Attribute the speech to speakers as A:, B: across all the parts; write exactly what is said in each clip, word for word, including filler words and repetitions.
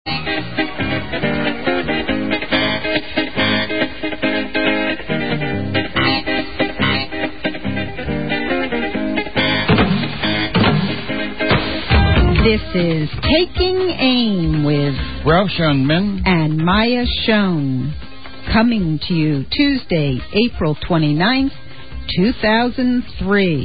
A: This is Taking Aim with
B: Ralph Schoenman
A: and Maya Schoen, coming to you Tuesday, April twenty-ninth, two thousand three.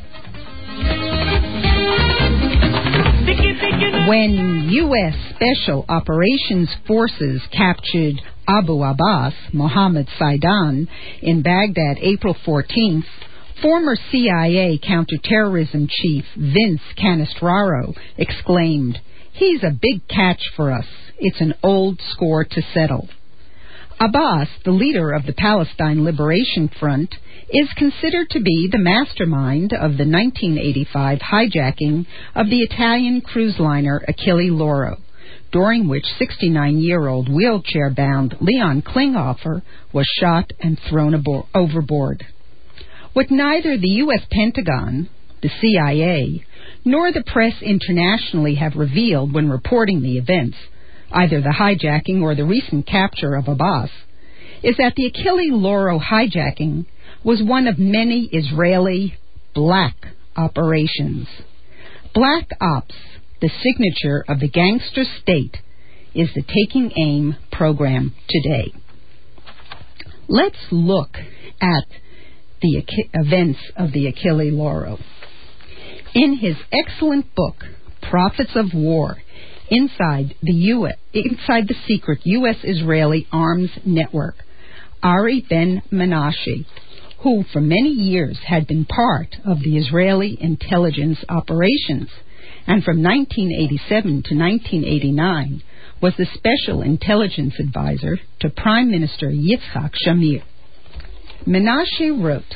A: When U S Special Operations Forces captured Abu Abbas, Mohammed Saidan, in Baghdad April fourteenth, former C I A counterterrorism chief Vince Canestraro exclaimed, "He's a big catch for us. It's an old score to settle." Abbas, the leader of the Palestine Liberation Front, is considered to be the mastermind of the nineteen eighty-five hijacking of the Italian cruise liner Achille Lauro, during which sixty-nine-year-old wheelchair-bound Leon Klinghoffer was shot and thrown abo- overboard. What neither the U S Pentagon, the C I A, nor the press internationally have revealed when reporting the events, either the hijacking or the recent capture of Abbas, is that the Achille Lauro hijacking was one of many Israeli black operations. Black Ops, the signature of the gangster state, is the Taking Aim program today. Let's look at the events of the Achille Lauro. In his excellent book, Prophets of War, Inside the U S, Inside the Secret U S-Israeli Arms Network, Ari Ben Menashe, who for many years had been part of the Israeli intelligence operations, and from nineteen eighty-seven to nineteen eighty-nine was the special intelligence advisor to Prime Minister Yitzhak Shamir. Menashe wrote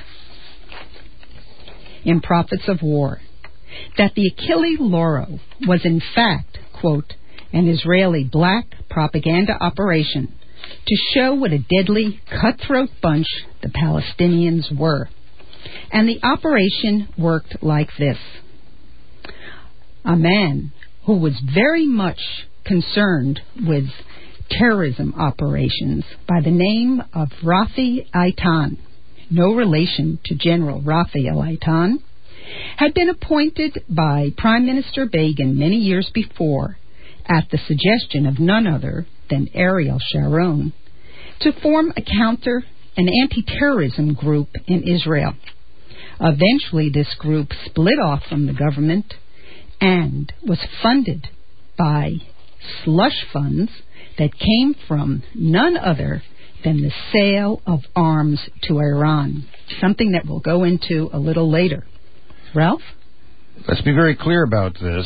A: in Prophets of War that the Achille Lauro was in fact, quote, an Israeli black propaganda operation to show what a deadly, cutthroat bunch the Palestinians were. And the operation worked like this. A man who was very much concerned with terrorism operations by the name of Rafi Eitan, no relation to General Raphael Eitan, had been appointed by Prime Minister Begin many years before, at the suggestion of none other than Ariel Sharon, to form a counter and anti-terrorism group in Israel. Eventually, this group split off from the government and was funded by slush funds that came from none other than the sale of arms to Iran, something that we'll go into a little later. Ralph?
B: Let's be very clear about this.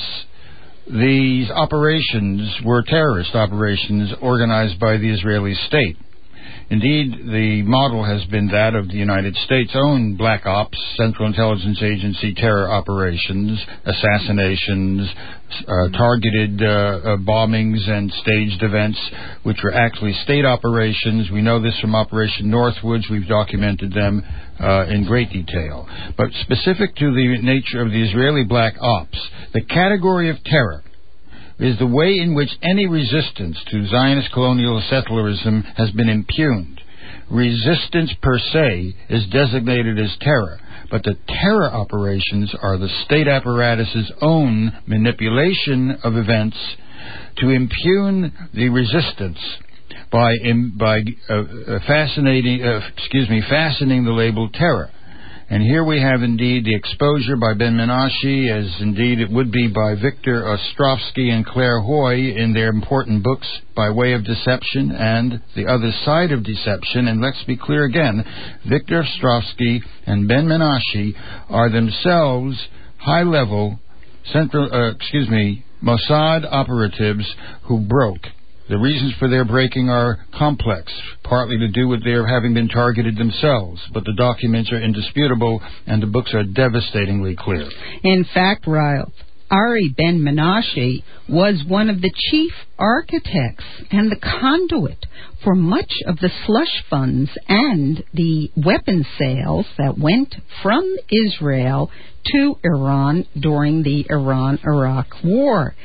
B: These operations were terrorist operations organized by the Israeli state. Indeed, the model has been that of the United States' own Black Ops, Central Intelligence Agency terror operations, assassinations, uh, targeted uh, uh, bombings and staged events, which were actually state operations. We know this from Operation Northwoods. We've documented them uh, in great detail. But specific to the nature of the Israeli Black Ops, the category of terror is the way in which any resistance to Zionist colonial settlerism has been impugned. Resistance per se is designated as terror, but the terror operations are the state apparatus's own manipulation of events to impugn the resistance by by uh, uh, fascinating, uh, excuse me, fastening the label terror. And here we have indeed the exposure by Ben Menashe, as indeed it would be by Victor Ostrovsky and Claire Hoy in their important books, By Way of Deception and The Other Side of Deception. And let's be clear again, Victor Ostrovsky and Ben Menashe are themselves high-level central, uh, excuse me, Mossad operatives who broke. The reasons for their breaking are complex, partly to do with their having been targeted themselves, but the documents are indisputable and the books are devastatingly clear.
A: In fact, Ralph, Ari Ben Menashe was one of the chief architects and the conduit for much of the slush funds and the weapon sales that went from Israel to Iran during the Iran-Iraq War.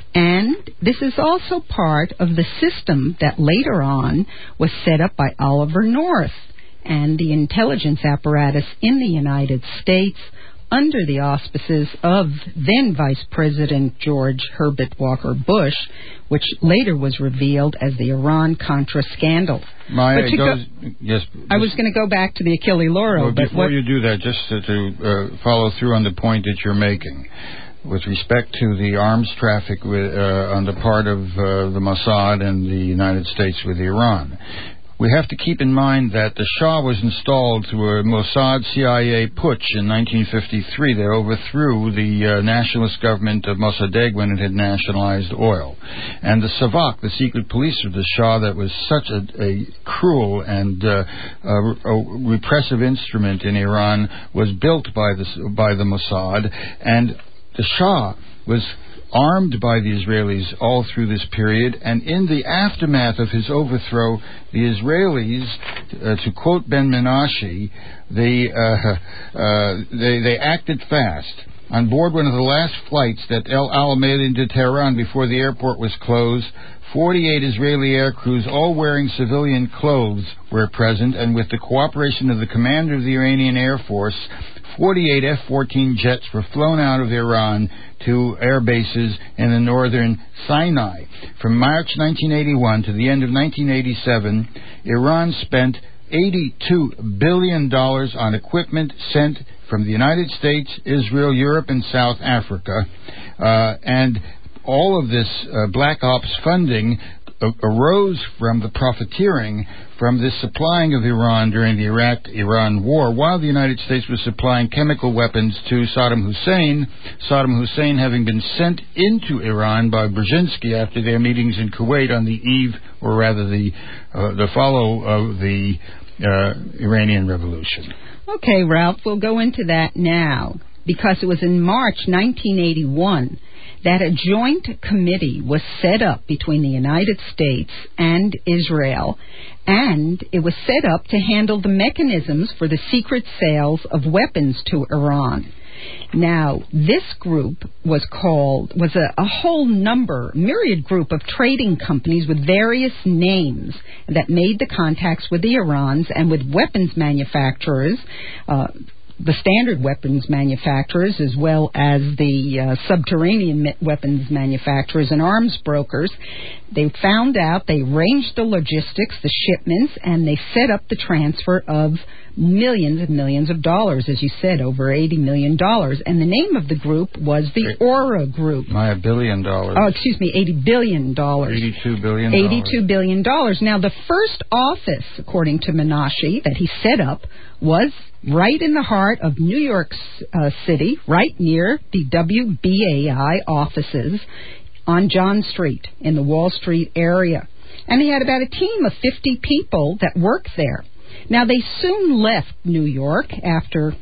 A: And this is also part of the system that later on was set up by Oliver North and the intelligence apparatus in the United States under the auspices of then Vice President George Herbert Walker Bush, which later was revealed as the Iran-Contra scandal.
B: Maya,
A: but to
B: goes,
A: go,
B: yes,
A: I was going to go back to the Achille Lauro.
B: Well,
A: but
B: before
A: what,
B: you do that, just to, to uh, follow through on the point that you're making, with respect to the arms traffic with, uh, on the part of uh, the Mossad and the United States with Iran. We have to keep in mind that the Shah was installed through a Mossad C I A putsch in nineteen fifty-three that overthrew the uh, nationalist government of Mossadegh when it had nationalized oil. And the Savak, the secret police of the Shah that was such a, a cruel and uh, a, a repressive instrument in Iran, was built by the, by the Mossad. And the Shah was armed by the Israelis all through this period, and in the aftermath of his overthrow, the Israelis, uh, to quote Ben Menashe, they, uh, uh, they, they acted fast. On board one of the last flights that El Al made into Tehran before the airport was closed, forty-eight Israeli air crews, all wearing civilian clothes, were present, and with the cooperation of the commander of the Iranian Air Force, forty-eight F fourteen jets were flown out of Iran to air bases in the northern Sinai. From March nineteen eighty-one to the end of nineteen eighty-seven, Iran spent eighty-two billion dollars on equipment sent from the United States, Israel, Europe, and South Africa. Uh, and all of this uh, Black Ops funding arose from the profiteering from the supplying of Iran during the Iraq-Iran war, while the United States was supplying chemical weapons to Saddam Hussein, Saddam Hussein having been sent into Iran by Brzezinski after their meetings in Kuwait on the eve, or rather the uh, the follow of the uh, Iranian Revolution.
A: Okay, Ralph, we'll go into that now, because it was in March nineteen eighty-one that a joint committee was set up between the United States and Israel, and it was set up to handle the mechanisms for the secret sales of weapons to Iran. Now, this group was called, was a, a whole number, myriad group of trading companies with various names that made the contacts with the Irans and with weapons manufacturers, uh, the standard weapons manufacturers, as well as the uh, subterranean weapons manufacturers and arms brokers. They found out, they arranged the logistics, the shipments, and they set up the transfer of millions and millions of dollars, as you said, over eighty million dollars. And the name of the group was the Aura Group.
B: My, a billion dollars.
A: Oh, excuse me, eighty billion dollars.
B: eighty-two billion dollars.
A: eighty-two billion dollars. Now, the first office, according to Menashe, that he set up was right in the heart of New York uh, City, right near the W B A I offices on John Street in the Wall Street area. And he had about a team of fifty people that worked there. Now, they soon left New York after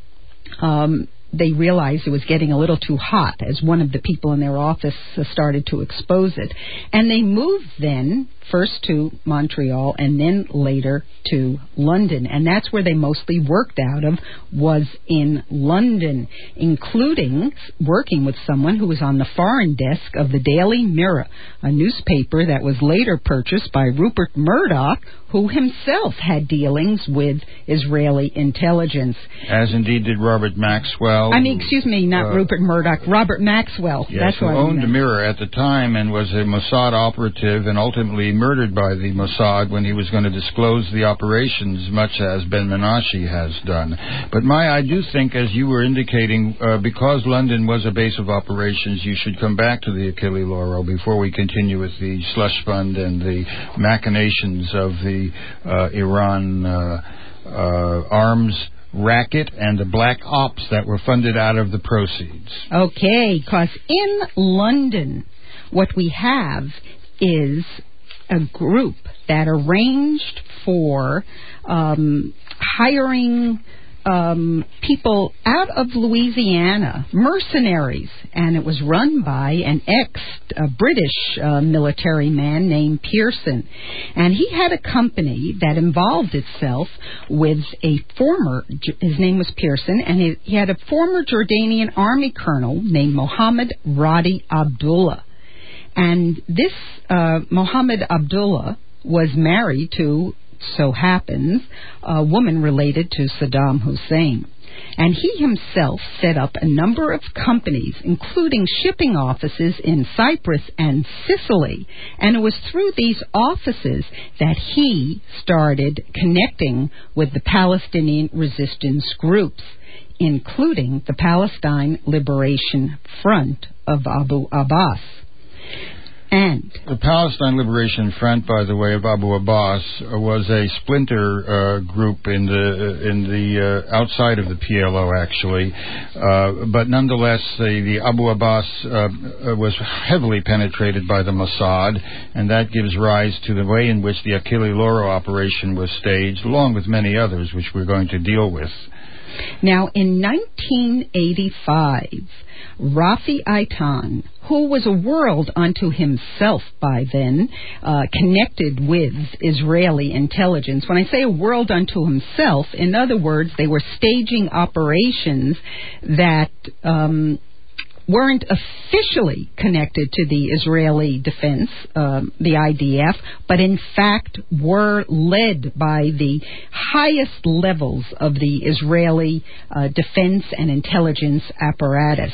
A: um, they realized it was getting a little too hot, as one of the people in their office uh, started to expose it. And they moved then first to Montreal and then later to London. And that's where they mostly worked out of, was in London, including working with someone who was on the foreign desk of the Daily Mirror, a newspaper that was later purchased by Rupert Murdoch, who himself had dealings with Israeli intelligence.
B: As indeed did Robert Maxwell.
A: I mean, excuse me, not uh, Rupert Murdoch, Robert Maxwell.
B: Yes,
A: that's
B: who
A: what
B: owned
A: I
B: the Mirror at the time and was a Mossad operative and ultimately murdered by the Mossad when he was going to disclose the operations, much as Ben Menashe has done. But Maya, I do think, as you were indicating, uh, because London was a base of operations, you should come back to the Achille Lauro before we continue with the slush fund and the machinations of the uh, Iran uh, uh, arms racket and the black ops that were funded out of the proceeds.
A: Okay, because in London, what we have is a group that arranged for um, hiring um, people out of Louisiana, mercenaries, and it was run by an ex-British uh, military man named Pearson. And he had a company that involved itself with a former, his name was Pearson, and he, he had a former Jordanian army colonel named Mohammed Radi Abdullah. And this uh, Mohammed Abdullah was married to, so happens, a woman related to Saddam Hussein. And he himself set up a number of companies, including shipping offices in Cyprus and Sicily. And it was through these offices that he started connecting with the Palestinian resistance groups, including the Palestine Liberation Front of Abu Abbas. And
B: the Palestine Liberation Front, by the way, of Abu Abbas, uh, was a splinter uh, group in the in the uh, outside of the P L O, actually, uh, but nonetheless, the, the Abu Abbas uh, was heavily penetrated by the Mossad, and that gives rise to the way in which the Achille Lauro operation was staged, along with many others, which we're going to deal with.
A: Now, in nineteen eighty-five, Rafi Eitan, who was a world unto himself by then, uh, connected with Israeli intelligence. When I say a world unto himself, in other words, they were staging operations that um, weren't officially connected to the Israeli defense, um, the I D F, but in fact were led by the highest levels of the Israeli uh, defense and intelligence apparatus.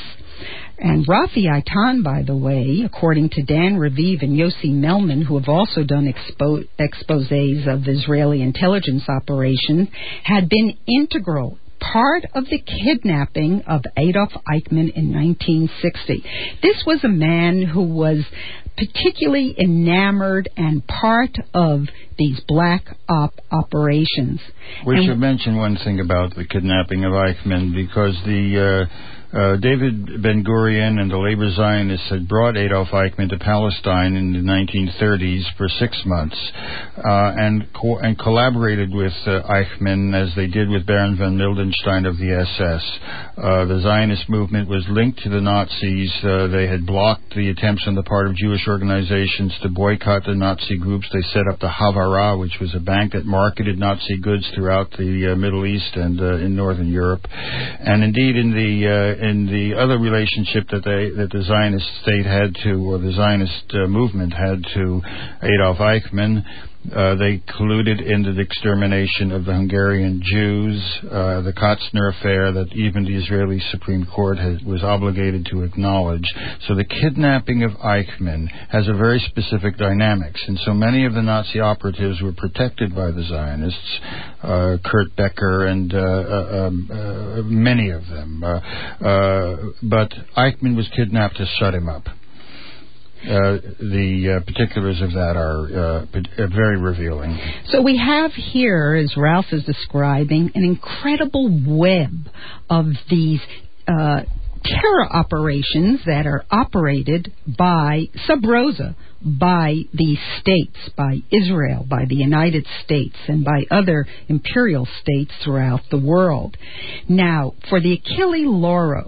A: And Rafi Eitan, by the way, according to Dan Raviv and Yossi Melman, who have also done expo- exposés of Israeli intelligence operations, had been integral part of the kidnapping of Adolf Eichmann in nineteen sixty. This was a man who was particularly enamored and part of these black op operations.
B: We
A: and
B: should mention one thing about the kidnapping of Eichmann, because the uh, uh, David Ben-Gurion and the labor Zionists had brought Adolf Eichmann to Palestine in the nineteen thirties for six months uh, and co- and collaborated with uh, Eichmann as they did with Baron von Mildenstein of the S S. Uh, the Zionist movement was linked to the Nazis. Uh, they had blocked the attempts on the part of Jewish organizations to boycott the Nazi groups. They set up the Havara, which was a bank that marketed Nazi goods throughout the uh, Middle East and uh, in Northern Europe. And indeed, in the uh, in the other relationship that they that the Zionist state had to, or the Zionist uh, movement had to Adolf Eichmann, Uh, they colluded in the extermination of the Hungarian Jews, uh, the Kotzner affair that even the Israeli Supreme Court has, was obligated to acknowledge. So the kidnapping of Eichmann has a very specific dynamics, and so many of the Nazi operatives were protected by the Zionists, uh, Kurt Becker and uh, uh, um, uh, many of them. Uh, uh, but Eichmann was kidnapped to shut him up. Uh, the uh, particulars of that are uh, very revealing.
A: So we have here, as Ralph is describing, an incredible web of these uh, terror operations that are operated by sub rosa, by the states, by Israel, by the United States, and by other imperial states throughout the world. Now, for the Achille Lauro,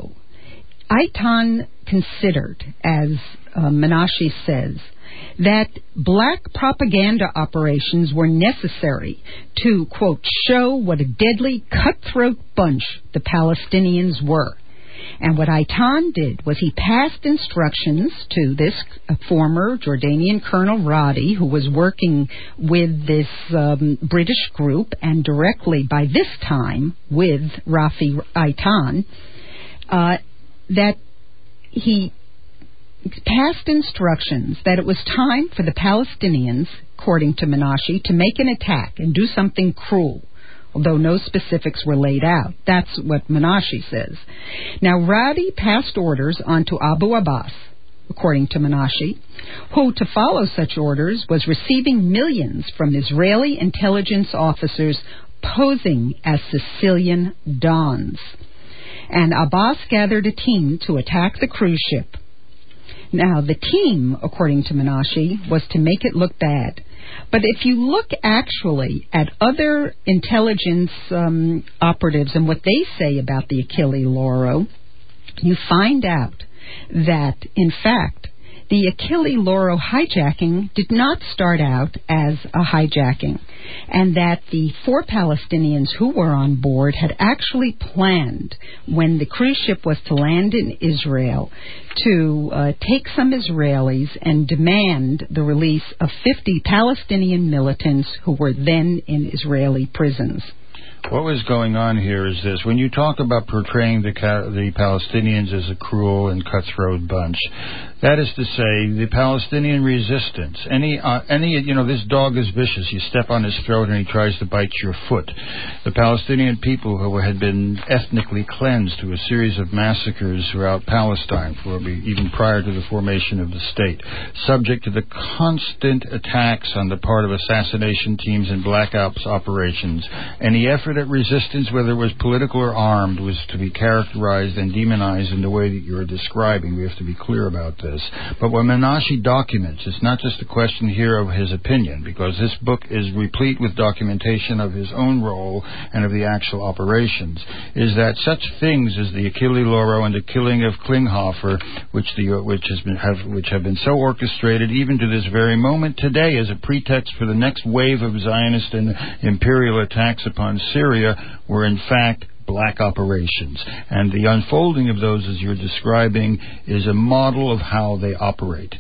A: Eitan considered, as uh, Menashe says, that black propaganda operations were necessary to, quote, show what a deadly cutthroat bunch the Palestinians were. And what Eitan did was he passed instructions to this uh, former Jordanian Colonel Radi, who was working with this um, British group and directly by this time with Rafi Eitan, uh, that he passed instructions that it was time for the Palestinians, according to Menashe, to make an attack and do something cruel, although no specifics were laid out. That's what Menashe says. Now, Radi passed orders on to Abu Abbas, according to Menashe, who, to follow such orders, was receiving millions from Israeli intelligence officers posing as Sicilian dons. And Abbas gathered a team to attack the cruise ship. Now, the team, according to Menashe, was to make it look bad. But if you look actually at other intelligence um, operatives and what they say about the Achille Lauro, you find out that, in fact, The Achille Lauro hijacking did not start out as a hijacking, and that the four Palestinians who were on board had actually planned, when the cruise ship was to land in Israel, to uh, take some Israelis and demand the release of fifty Palestinian militants who were then in Israeli prisons.
B: What was going on here is this. When you talk about portraying the the Palestinians as a cruel and cutthroat bunch, that is to say, the Palestinian resistance, any, uh, any, you know, this dog is vicious. You step on his throat and he tries to bite your foot. The Palestinian people who had been ethnically cleansed through a series of massacres throughout Palestine, for even prior to the formation of the state, subject to the constant attacks on the part of assassination teams and black ops operations. Any effort at resistance, whether it was political or armed, was to be characterized and demonized in the way that you're describing. We have to be clear about this. But what Menashe documents, it's not just a question here of his opinion, because this book is replete with documentation of his own role and of the actual operations, is that such things as the Achille Lauro and the killing of Klinghoffer, which the which has been have which have been so orchestrated even to this very moment today as a pretext for the next wave of Zionist and imperial attacks upon Syria, were in fact black operations. And the unfolding of those, as you're describing, is a model of how they operate.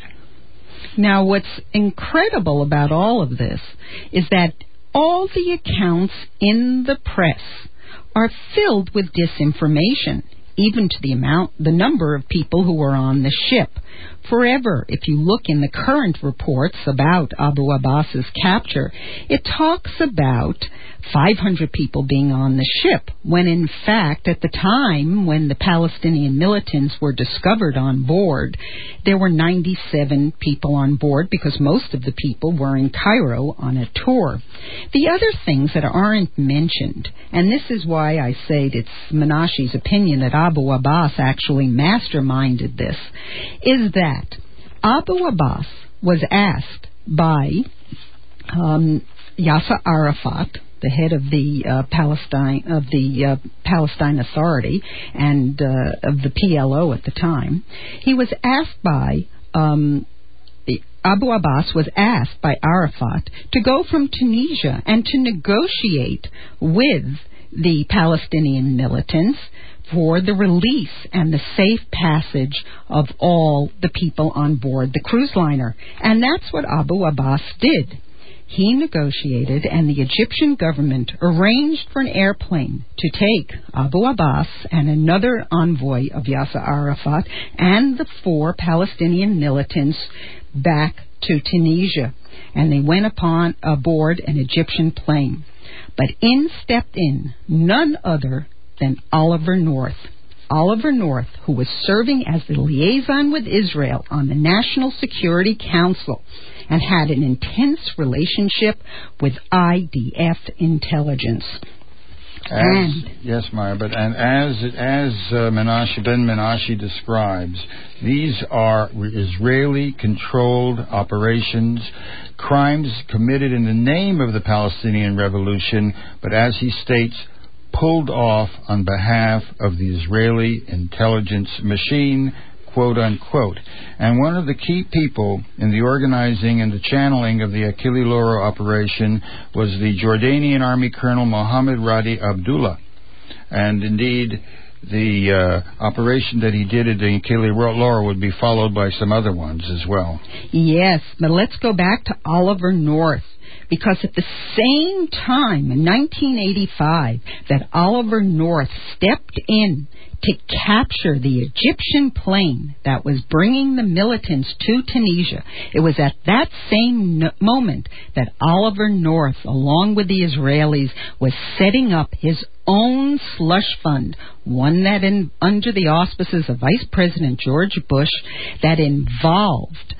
A: Now, what's incredible about all of this is that all the accounts in the press are filled with disinformation, even to the amount, the number of people who were on the ship. Forever, if you look in the current reports about Abu Abbas's capture, it talks about five hundred people being on the ship, when in fact, at the time when the Palestinian militants were discovered on board, there were ninety-seven people on board, because most of the people were in Cairo on a tour. The other things that aren't mentioned, and this is why I say it's Menashe's opinion that Abu Abbas actually masterminded this, is that Abu Abbas was asked by um, Yasser Arafat, the head of the uh, Palestine of the uh, Palestine Authority and uh, of the P L O at the time. He was asked by um, Abu Abbas was asked by Arafat to go from Tunisia and to negotiate with the Palestinian militants for the release and the safe passage of all the people on board the cruise liner. And that's what Abu Abbas did. He negotiated, and the Egyptian government arranged for an airplane to take Abu Abbas and another envoy of Yasser Arafat and the four Palestinian militants back to Tunisia. And they went upon aboard an Egyptian plane. But in stepped in none other than Oliver North. Oliver North, who was serving as the liaison with Israel on the National Security Council and had an intense relationship with I D F intelligence.
B: As,
A: and
B: yes, Maya, but and as as uh, Menashe Ben Menashe describes, these are Israeli-controlled operations, crimes committed in the name of the Palestinian Revolution, but as he states, pulled off on behalf of the Israeli intelligence machine, quote unquote. And one of the key people in the organizing and the channeling of the Achille Lauro operation was the Jordanian Army Colonel Mohammed Radi Abdullah. And indeed, the uh, operation that he did at the Achille Lauro would be followed by some other ones as well.
A: Yes, but let's go back to Oliver North. Because at the same time, in nineteen eighty-five, that Oliver North stepped in to capture the Egyptian plane that was bringing the militants to Tunisia, it was at that same no- moment that Oliver North, along with the Israelis, was setting up his own slush fund, one that, in, under the auspices of Vice President George Bush, that involved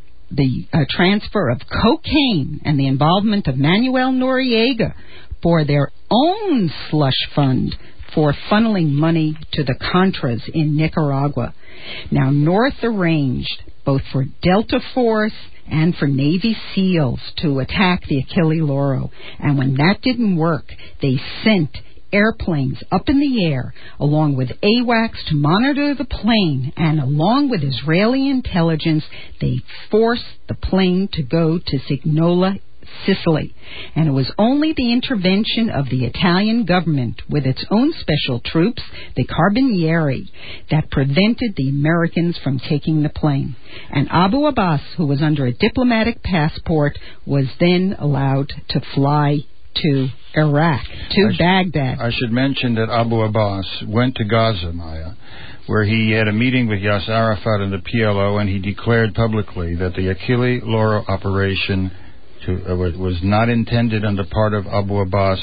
A: the uh, transfer of cocaine and the involvement of Manuel Noriega for their own slush fund for funneling money to the Contras in Nicaragua. Now, North arranged both for Delta Force and for Navy SEALs to attack the Achille Lauro. And when that didn't work, they sent airplanes up in the air, along with AWACS to monitor the plane, and along with Israeli intelligence, they forced the plane to go to Signola, Sicily. And it was only the intervention of the Italian government with its own special troops, the Carabinieri, that prevented the Americans from taking the plane. And Abu Abbas, who was under a diplomatic passport, was then allowed to fly to Iraq, to
B: I
A: Baghdad.
B: Sh- I should mention that Abu Abbas went to Gaza, Maya, where he had a meeting with Yasser Arafat and the P L O, and he declared publicly that the Achille Lauro operation to, uh, was not intended on the part of Abu Abbas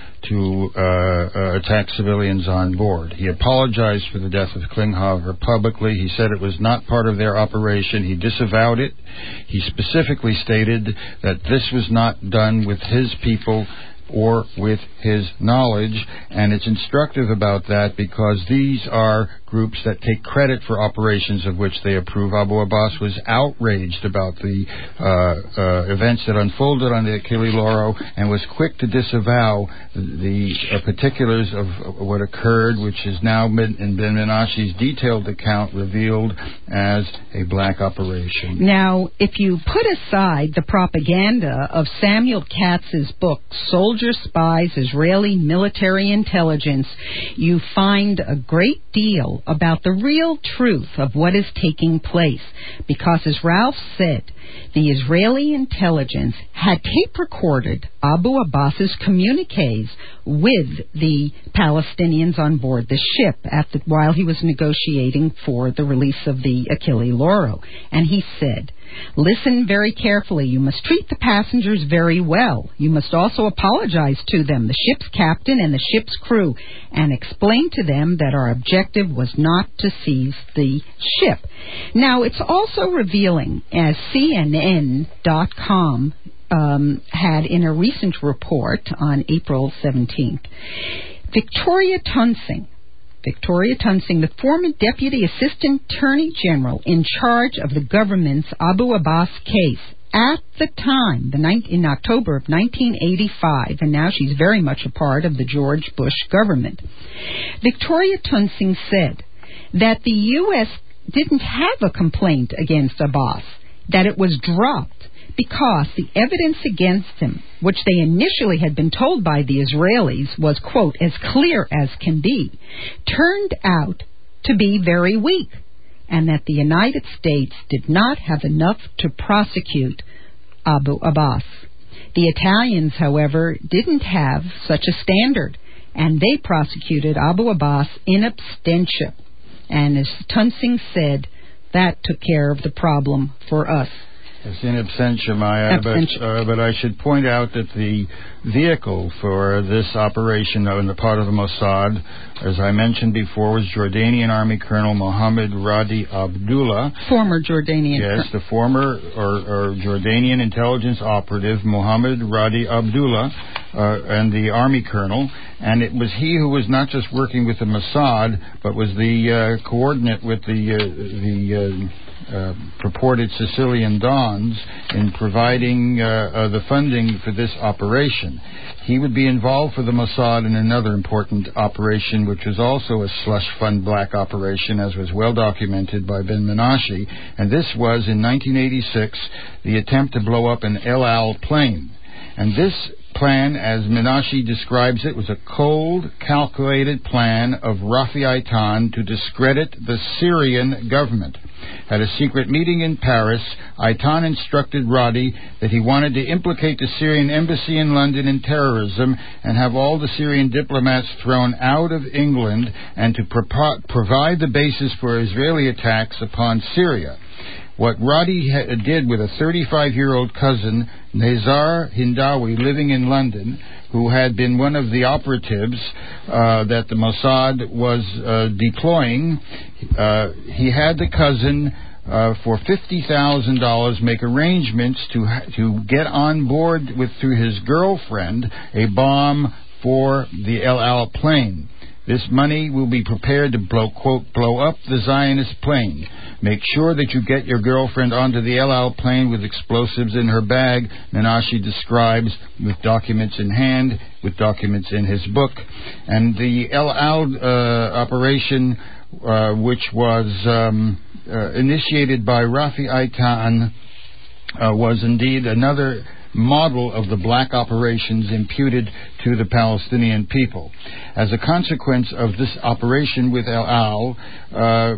B: to uh, uh, attack civilians on board. He apologized for the death of Klinghoffer publicly. He said it was not part of their operation. He disavowed it. He specifically stated that this was not done with his people or with his knowledge, and it's instructive about that because these are groups that take credit for operations of which they approve. Abu Abbas was outraged about the uh, uh, events that unfolded on the Achille Lauro and was quick to disavow the uh, particulars of what occurred, which is now in Ben Menashe's detailed account revealed as a black operation.
A: Now, if you put aside the propaganda of Samuel Katz's book, Soldier Spies, Israeli Military Intelligence, you find a great deal about the real truth of what is taking place. Because, as Ralph said, the Israeli intelligence had tape recorded Abu Abbas's communiques with the Palestinians on board the ship at the, while he was negotiating for the release of the Achille Lauro. And he said, "Listen very carefully. You must treat the passengers very well. You must also apologize to them, the ship's captain and the ship's crew, and explain to them that our objective was not to seize the ship." Now, it's also revealing, as C N N dot com um, had in a recent report on April seventeenth, Victoria Tunsing, Victoria Tunsing, the former Deputy Assistant Attorney General in charge of the government's Abu Abbas case at the time, the ni- in October of nineteen eighty-five, and now she's very much a part of the George Bush government. Victoria Tunsing said that the U S didn't have a complaint against Abbas, that it was dropped because the evidence against him, which they initially had been told by the Israelis was, quote, as clear as can be, turned out to be very weak, and that the United States did not have enough to prosecute Abu Abbas. The Italians, however, didn't have such a standard, and they prosecuted Abu Abbas in absentia. And as Tunsing said, that took care of the problem for us.
B: It's in absentia, Maya, but, uh, but I should point out that the vehicle for this operation on the part of the Mossad, as I mentioned before, was Jordanian Army Colonel Mohammed Radi Abdullah.
A: Former Jordanian.
B: Yes, the former or, or Jordanian intelligence operative Mohammed Radi Abdullah, uh, and the Army Colonel. And it was he who was not just working with the Mossad, but was the uh, coordinate with the uh, the uh, Uh, purported Sicilian Dons in providing uh, uh, the funding for this operation. He would be involved for the Mossad in another important operation, which was also a slush fund black operation, as was well documented by Ben Menashe, and this was in nineteen eighty-six the attempt to blow up an El Al plane. And this plan, as Menashe describes it, was a cold, calculated plan of Rafi Eitan to discredit the Syrian government. At a secret meeting in Paris, Eitan instructed Radi that he wanted to implicate the Syrian embassy in London in terrorism and have all the Syrian diplomats thrown out of England and to pro- provide the basis for Israeli attacks upon Syria. What Radi ha- did with a thirty-five-year-old cousin, Nezar Hindawi, living in London, who had been one of the operatives uh, that the Mossad was uh, deploying, uh, he had the cousin uh, for fifty thousand dollars make arrangements to ha- to get on board with through his girlfriend a bomb for the El Al plane. This money will be prepared to blow, quote, blow up the Zionist plane. Make sure that you get your girlfriend onto the El Al plane with explosives in her bag, Menashe describes, with documents in hand, with documents in his book. And the El Al uh, operation, uh, which was um, uh, initiated by Rafi Eitan, uh, was indeed another model of the black operations imputed to the Palestinian people. As a consequence of this operation with El Al, uh, uh,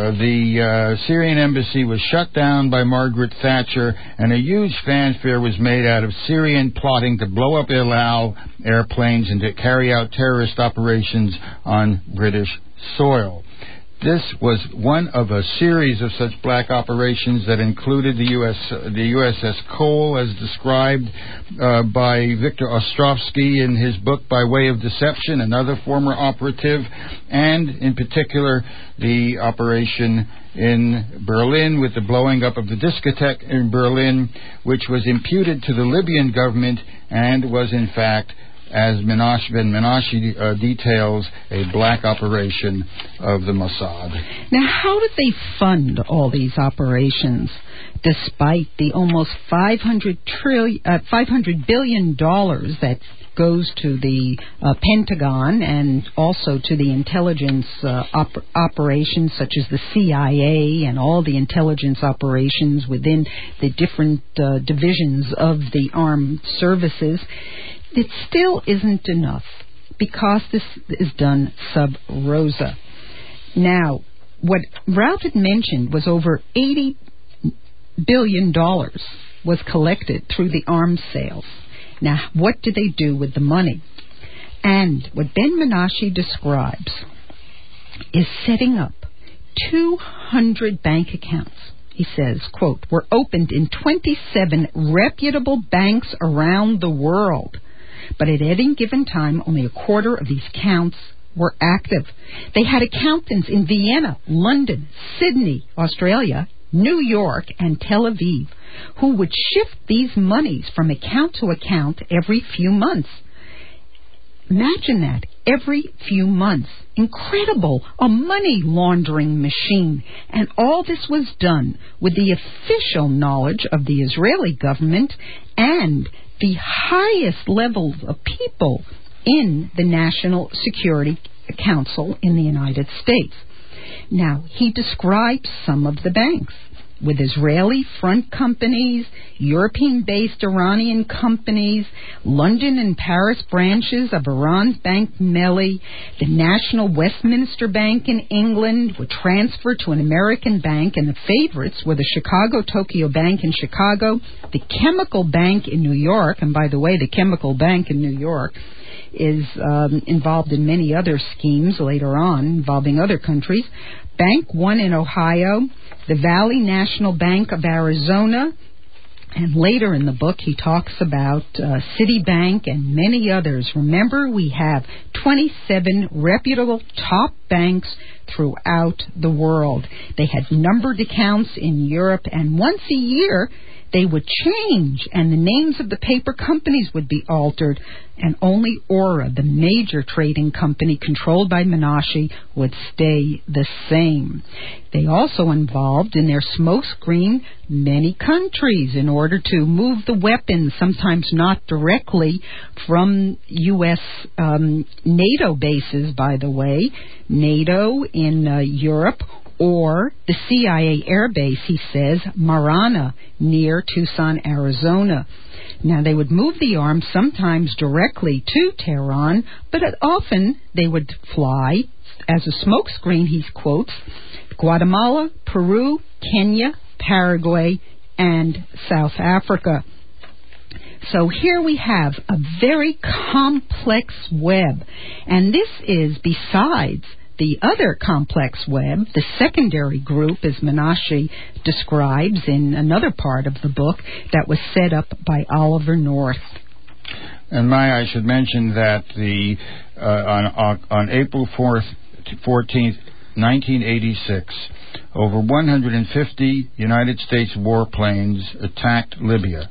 B: the uh, Syrian embassy was shut down by Margaret Thatcher, and a huge fanfare was made out of Syrian plotting to blow up El Al airplanes and to carry out terrorist operations on British soil. This was one of a series of such black operations that included the U S the U S S Cole, as described uh, by Victor Ostrovsky in his book By Way of Deception, another former operative, and in particular the operation in Berlin with the blowing up of the discotheque in Berlin, which was imputed to the Libyan government and was in fact, as Menashe Ben Menashe uh, details, a black operation of the Mossad.
A: Now, how did they fund all these operations, despite the almost five hundred trillion, uh, five hundred billion dollars that goes to the uh, Pentagon and also to the intelligence uh, op- operations such as the C I A and all the intelligence operations within the different uh, divisions of the armed services? It still isn't enough because this is done sub rosa. Now, what Ralph had mentioned was over eighty billion dollars was collected through the arms sales. Now, what did they do with the money? And what Ben Menashe describes is setting up two hundred bank accounts. He says, quote, were opened in twenty-seven reputable banks around the world. But at any given time, only a quarter of these accounts were active. They had accountants in Vienna, London, Sydney, Australia, New York, and Tel Aviv, who would shift these monies from account to account every few months. Imagine that, every few months. Incredible, a money laundering machine. And all this was done with the official knowledge of the Israeli government and the highest levels of people in the National Security Council in the United States. Now, he describes some of the banks with Israeli front companies, European-based Iranian companies, London and Paris branches of Iran's Bank Melli, the National Westminster Bank in England were transferred to an American bank, and the favorites were the Chicago Tokyo Bank in Chicago, the Chemical Bank in New York, and by the way, the Chemical Bank in New York is um, involved in many other schemes later on involving other countries, Bank One in Ohio, the Valley National Bank of Arizona, and later in the book he talks about uh, Citibank and many others. Remember, we have twenty-seven reputable top banks throughout the world. They had numbered accounts in Europe, and once a year they would change, and the names of the paper companies would be altered, and only Aura, the major trading company controlled by Menashe, would stay the same. They also involved in their smokescreen many countries in order to move the weapons, sometimes not directly from U S Um, NATO bases, by the way, NATO in uh, Europe, or the C I A air base, he says, Marana, near Tucson, Arizona. Now, they would move the arms sometimes directly to Tehran, but often they would fly, as a smokescreen, he quotes, Guatemala, Peru, Kenya, Paraguay, and South Africa. So here we have a very complex web, and this is besides the other complex web, the secondary group, as Menashe describes in another part of the book, that was set up by Oliver North.
B: And Maya, I should mention that the uh, on, on April fourteenth, nineteen eighty-six, over one hundred fifty United States warplanes attacked Libya.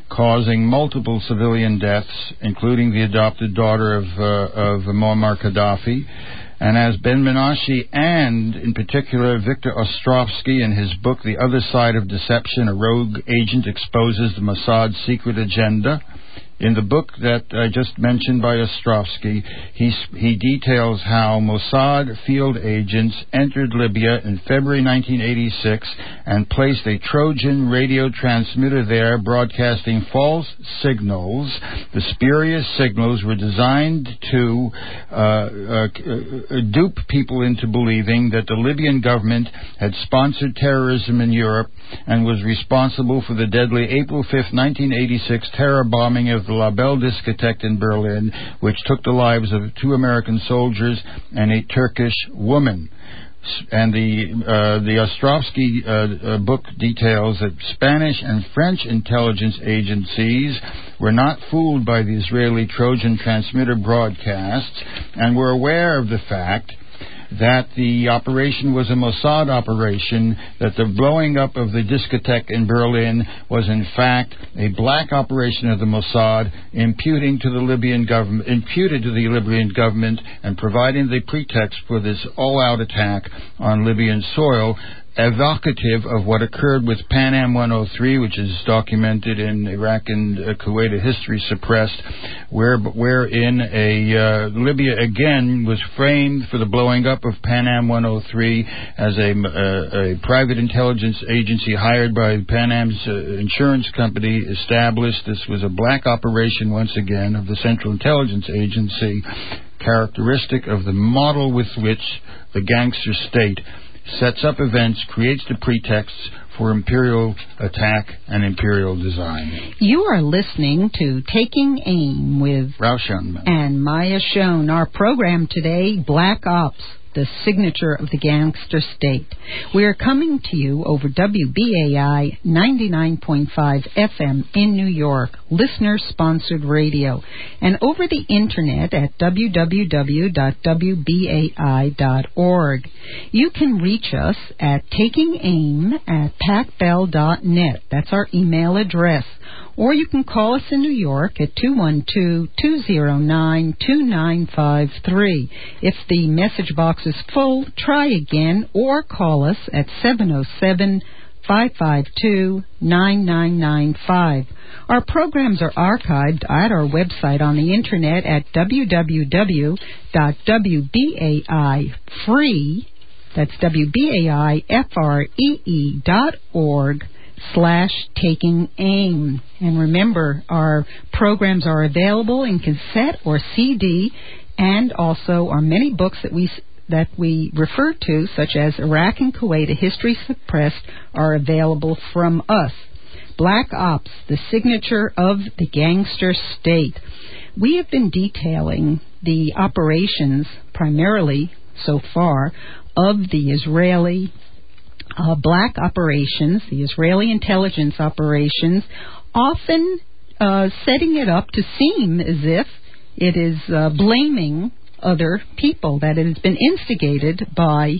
B: causing multiple civilian deaths, including the adopted daughter of, uh, of Muammar Gaddafi. And as Ben Menashe and, in particular, Victor Ostrovsky in his book, The Other Side of Deception, a Rogue Agent Exposes the Mossad's Secret Agenda. In the book that I just mentioned by Ostrovsky, he, he details how Mossad field agents entered Libya in February nineteen eighty-six and placed a Trojan radio transmitter there broadcasting false signals. The spurious signals were designed to uh, uh, dupe people into believing that the Libyan government had sponsored terrorism in Europe and was responsible for the deadly April fifth, nineteen eighty-six terror bombing of the La Belle discotheque in Berlin, which took the lives of two American soldiers and a Turkish woman. And the uh, the Ostrovsky uh, uh, book details that Spanish and French intelligence agencies were not fooled by the Israeli Trojan transmitter broadcasts and were aware of the fact that the operation was a Mossad operation, that the blowing up of the discotheque in Berlin was in fact a black operation of the Mossad, imputing to the Libyan government, imputed to the Libyan government, and providing the pretext for this all-out attack on Libyan soil, evocative of what occurred with Pan Am one oh three, which is documented in Iraq and uh, Kuwait, a history suppressed, where wherein a uh, Libya again was framed for the blowing up of Pan Am one oh three as a, uh, a private intelligence agency hired by Pan Am's uh, insurance company established. This was a black operation once again of the Central Intelligence Agency, characteristic of the model with which the gangster state sets up events, creates the pretexts for imperial attack and imperial design.
A: You are listening to Taking Aim with
B: Rauschan
A: and Maya Schoen. Our program today, Black Ops, the signature of the gangster state. We are coming to you over W B A I ninety-nine point five F M in New York, listener-sponsored radio, and over the internet at w w w dot w b a i dot org. You can reach us at taking aim at pac bell dot net. That's our email address. Or you can call us in New York at two one two, two zero nine, two nine five three. If the message box is full, try again or call us at seven oh seven, five five two, nine nine nine five. Our programs are archived at our website on the internet at w w w dot w b a i free, that's W B A I F R E E dot org, slash taking aim. And remember, our programs are available in cassette or C D, and also our many books that we that we refer to, such as Iraq and Kuwait, A History Suppressed, are available from us. Black Ops, the signature of the gangster state. We have been detailing the operations, primarily so far, of the Israeli Uh, black operations, the Israeli intelligence operations, often uh, setting it up to seem as if it is uh, blaming other people, that it has been instigated by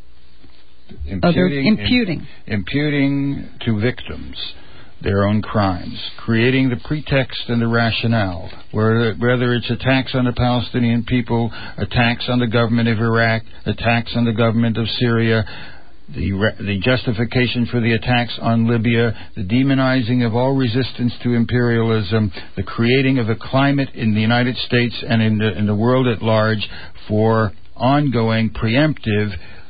B: imputing,
A: other imputing.
B: Im- imputing to victims their own crimes, creating the pretext and the rationale, whether, whether it's attacks on the Palestinian people, attacks on the government of Iraq, attacks on the government of Syria, The, the justification for the attacks on Libya, the demonizing of all resistance to imperialism, the creating of a climate in the United States and in the, in the world at large for ongoing preemptive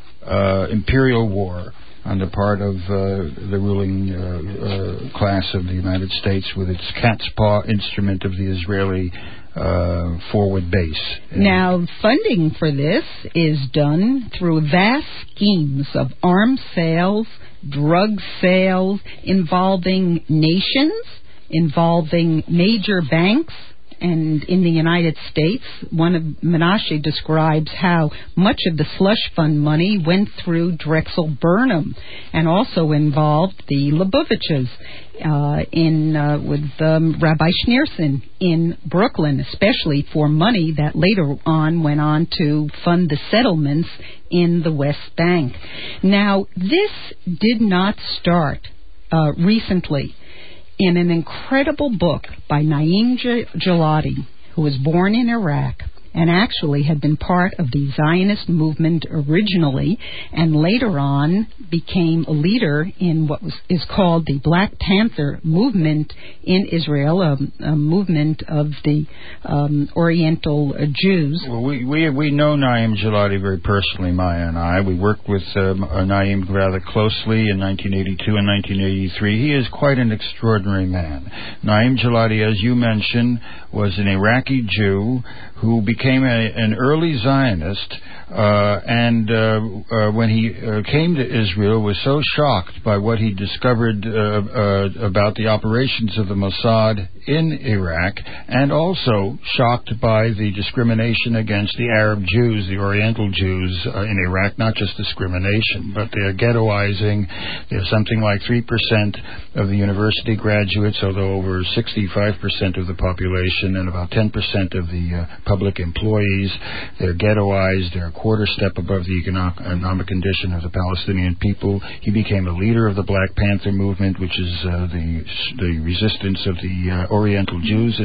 B: uh, imperial war on the part of uh, the ruling uh, uh, class of the United States with its cat's paw instrument of the Israeli Uh, forward base.
A: Now, funding for this is done through vast schemes of arms sales, drug sales, involving nations, involving major banks. And in the United States, one of Menashe describes how much of the slush fund money went through Drexel Burnham and also involved the Leboviches uh, in uh, with um, Rabbi Schneerson in Brooklyn, especially for money that later on went on to fund the settlements in the West Bank. Now, this did not start uh, recently. in an incredible book by Naim Jaladi, who was born in Iraq and actually had been part of the Zionist movement originally, and later on became a leader in what was, is called the Black Panther movement in Israel, a, a movement of the um, Oriental uh, Jews.
B: Well, we, we we know Naim Jaladi very personally, Maya and I. We worked with um, Naim rather closely in nineteen eighty-two and nineteen eighty-three. He is quite an extraordinary man. Naim Jaladi, as you mentioned, was an Iraqi Jew who became a, an early Zionist, uh, and uh, uh, when he uh, came to Israel, was so shocked by what he discovered uh, uh, about the operations of the Mossad in Iraq, and also shocked by the discrimination against the Arab Jews, the Oriental Jews uh, in Iraq, not just discrimination, but they're ghettoizing. There's something like three percent of the university graduates, although over sixty-five percent of the population and about ten percent of the uh, public employees, they're ghettoized. They're a quarter step above the economic condition of the Palestinian people. He became a leader of the Black Panther movement, which is uh, the the resistance of the uh, Oriental Jews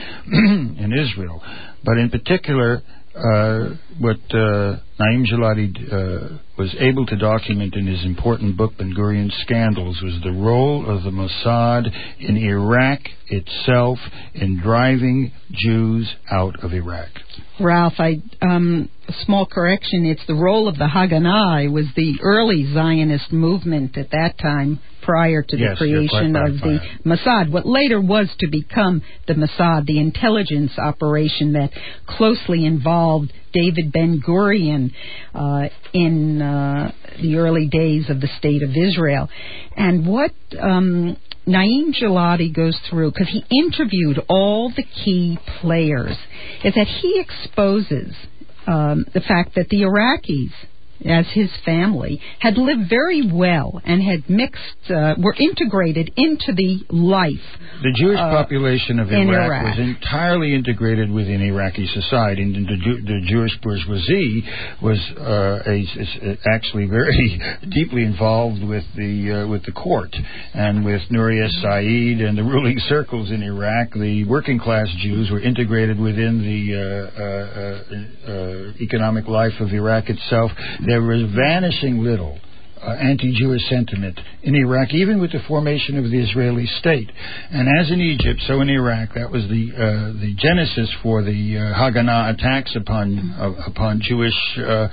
B: in in Israel. But in particular, uh, what uh, Naim Jaladi uh, was able to document in his important book, Ben Gurion's Scandals, was the role of the Mossad in Iraq itself in driving Jews out of Iraq.
A: Ralph, I, um, a small correction. It's the role of the Haganah. It was the early Zionist movement at that time, prior to the
B: yes,
A: creation
B: right,
A: of the Mossad, what later was to become the Mossad, the intelligence operation that closely involved David Ben-Gurion uh, in uh, the early days of the State of Israel. And what um, Naim Jaladi goes through, because he interviewed all the key players, is that he exposes um, the fact that the Iraqis, as his family, had lived very well and had mixed, uh, were integrated into the life.
B: The Jewish
A: uh,
B: population of
A: in
B: Iraq,
A: Iraq
B: was entirely integrated within Iraqi society. And the, Jew, the Jewish bourgeoisie was uh, a, a, actually very deeply involved with the uh, with the court and with Nuri Said and the ruling circles in Iraq. The working class Jews were integrated within the uh, uh, uh, economic life of Iraq itself. There was vanishing little uh, anti-Jewish sentiment in Iraq, even with the formation of the Israeli state. And as in Egypt, so in Iraq, that was the uh, the genesis for the uh, Haganah attacks upon uh, upon Jewish uh,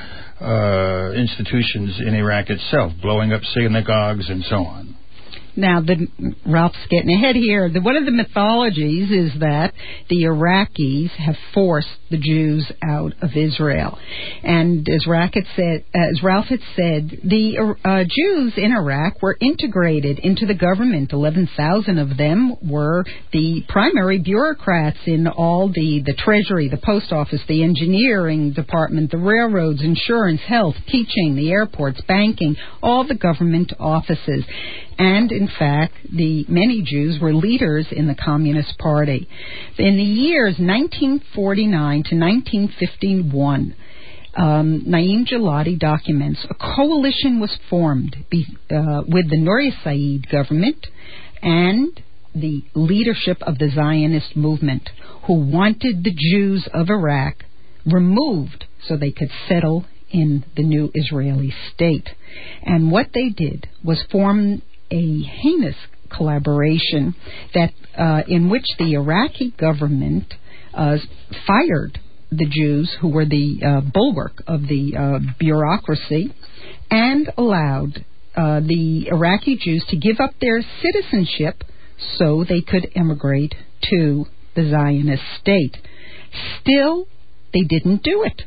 B: uh, institutions in Iraq itself, blowing up synagogues and so on.
A: Now, the, Ralph's getting ahead here. The, one of the mythologies is that the Iraqis have forced the Jews out of Israel. And as, Ralph had said, as Ralph had said, the uh, Jews in Iraq were integrated into the government. eleven thousand of them were the primary bureaucrats in all the, the treasury, the post office, the engineering department, the railroads, insurance, health, teaching, the airports, banking, all the government offices. And, in fact, the many Jews were leaders in the Communist Party. In the years nineteen forty-nine to nineteen fifty-one, um, Naim Jaladi documents a coalition was formed be, uh, with the Nuri Said government and the leadership of the Zionist movement, who wanted the Jews of Iraq removed so they could settle in the new Israeli state. And what they did was form a heinous collaboration that uh, in which the Iraqi government uh, fired the Jews, who were the uh, bulwark of the uh, bureaucracy, and allowed uh, the Iraqi Jews to give up their citizenship so they could emigrate to the Zionist state. Still, they didn't do it.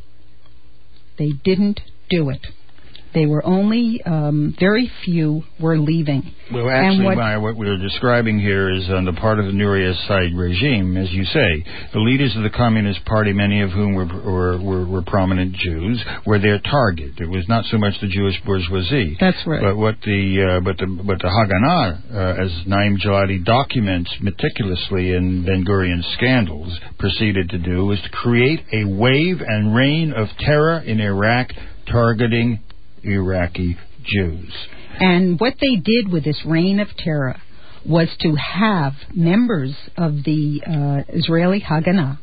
A: They didn't do it. They were only, um, very few were leaving.
B: Well, actually,
A: what,
B: Maya, what we're describing here is on the part of the Nuri Said regime, as you say. The leaders of the Communist Party, many of whom were, were, were, were prominent Jews, were their target. It was not so much the Jewish bourgeoisie.
A: That's right.
B: But what the, uh, but the, what the Haganah, uh, as Naim Jaladi documents meticulously in Ben Gurion's Scandals, proceeded to do was to create a wave and reign of terror in Iraq, targeting Iraqi Jews.
A: And what they did with this reign of terror was to have members of the uh, Israeli Haganah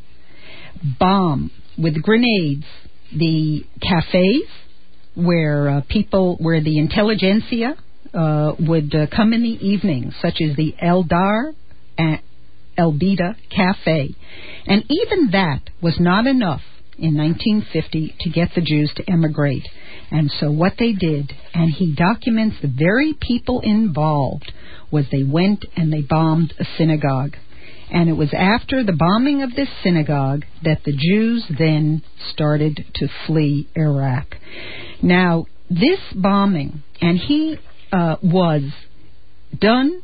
A: bomb with grenades the cafes where uh, people, where the intelligentsia uh, would uh, come in the evening, such as the Eldar and El Bida Cafe. And even that was not enough in nineteen fifty to get the Jews to emigrate. And so what they did, and he documents the very people involved, was they went and they bombed a synagogue. And it was after the bombing of this synagogue that the Jews then started to flee Iraq. Now, this bombing, and he uh, was done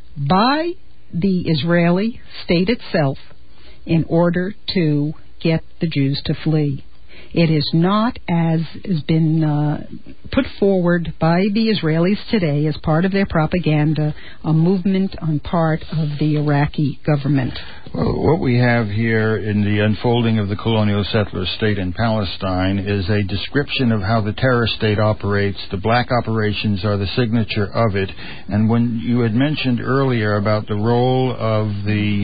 A: by the Israeli state itself in order to get the Jews to flee. It is not, as has been uh, put forward by the Israelis today as part of their propaganda, a movement on part of the Iraqi government.
B: Well, what we have here in the unfolding of the colonial settler state in Palestine is a description of how the terror state operates. The black operations are the signature of it. And when you had mentioned earlier about the role of the